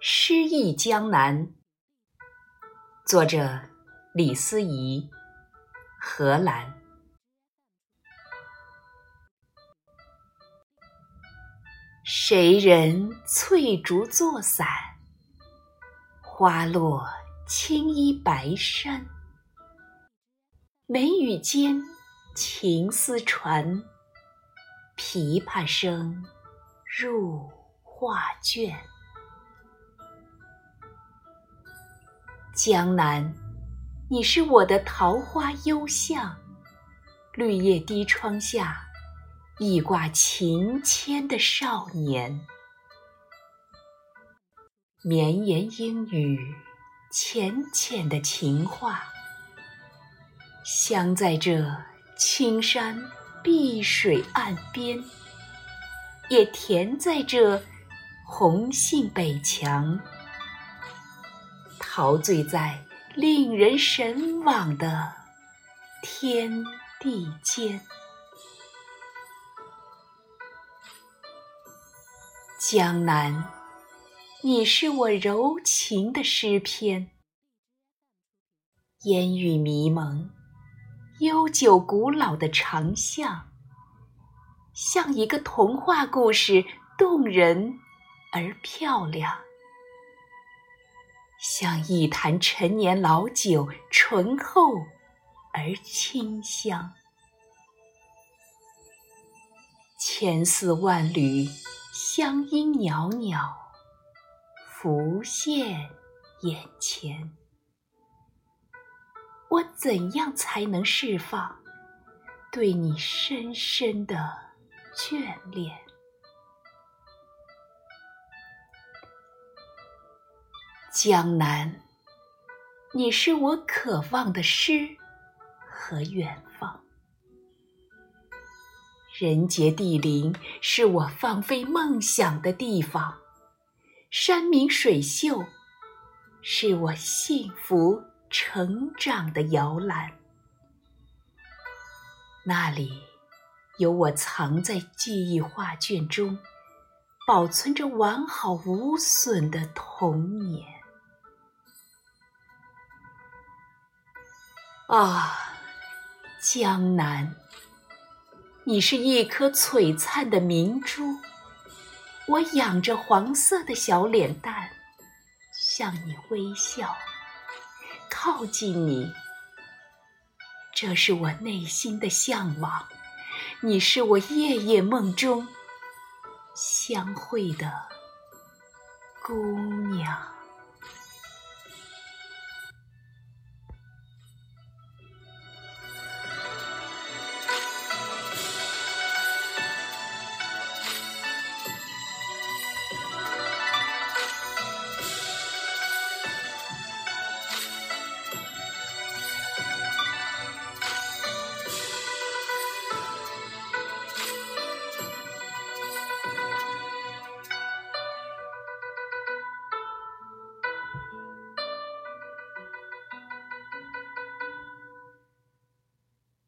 诗意江南，作者李思怡，荷兰。谁人翠竹作伞，花落青衣白衫。眉宇间情丝传，琵琶声入画卷。江南，你是我的桃花幽巷，绿叶低窗下，一挂情牵的少年。绵言英语，浅浅的情话，镶在这青山碧水岸边，也填在这红杏北墙，陶醉在令人神往的天地间。江南，你是我柔情的诗篇，烟雨迷蒙，悠久古老的长巷，像一个童话故事，动人而漂亮，像一坛陈年老酒，醇厚而清香。千丝万缕香音袅袅浮现眼前，我怎样才能释放对你深深的眷恋？江南，你是我渴望的诗和远方。人杰地灵是我放飞梦想的地方，山明水秀是我幸福成长的摇篮。那里有我藏在记忆画卷中，保存着完好无损的童年。啊，江南，你是一颗璀璨的明珠，我仰着黄色的小脸蛋，向你微笑，靠近你。这是我内心的向往，你是我夜夜梦中相会的姑娘。